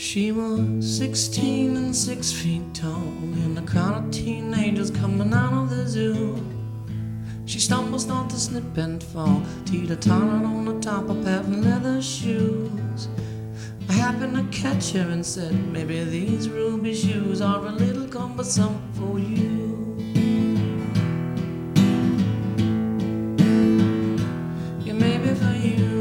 She was 16 and 6 feet tall, in the crowd of teenagers coming out of the zoo. She stumbles, starts to slip and fall, teeter-tottering on the top of patent leather shoes. I happened to catch her and said, maybe these ruby shoes are a little cumbersome for you. Yeah, maybe for you.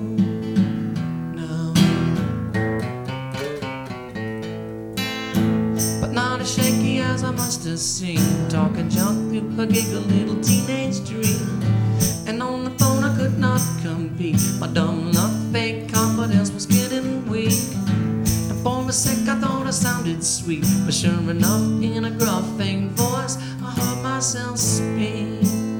Not as shaky as I must have seen, talking junk through her giggle little teenage dream. And on the phone I could not compete, my dumb love fake confidence was getting weak. And for a sec I thought I sounded sweet, but sure enough in a gruff faint voice I heard myself speak.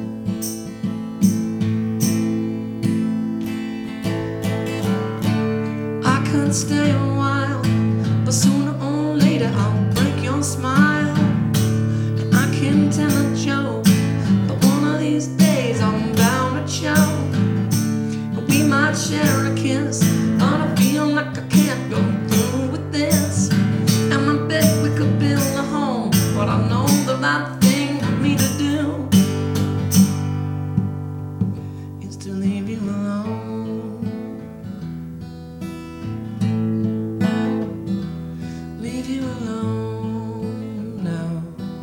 I could stay a while, but sooner or later I'll break your smile. And I can tell a joke, but one of these days I'm bound to choke. And we might share a kiss, but I feel like I can't go through with this. And I bet we could build a home, but I know the right thing for me to do is to leave you alone. Leave you alone now.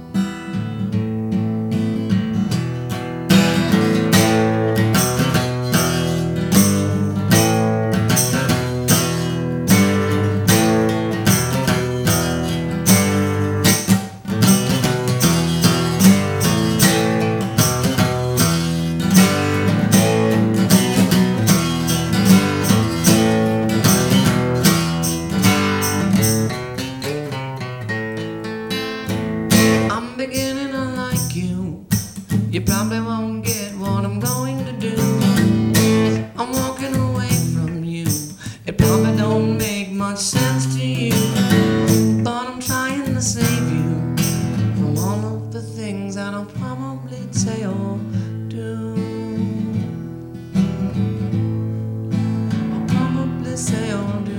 I'm beginning to like you. You probably won't get what I'm going to do. I'm walking away from you. It probably don't make much sense to you, but I'm trying to save you from all of the things that I'll probably say or do. I'll probably say or do.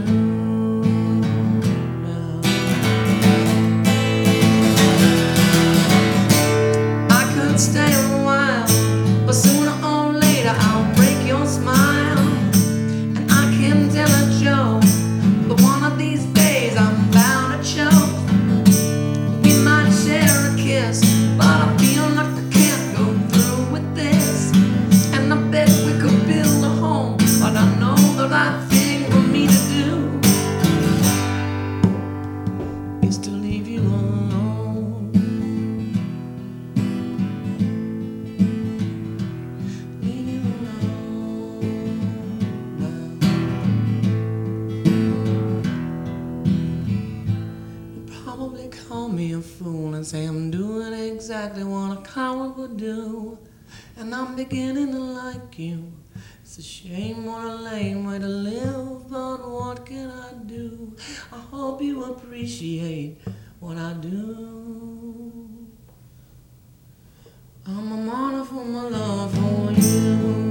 Stay a while, but sooner or later I'll break your smile. And I can tell a joke, but one of these days I'm bound to choke. We might share a kiss, but I feel like I can't go through with this. And I bet we could build a home, but I know the right thing for me to do is to leave you alone. Probably call me a fool and say I'm doing exactly what a coward would do. And I'm beginning to like you. It's a shame, what a lame way to live, but what can I do? I hope you appreciate what I do. I'm a martyr for my love for you.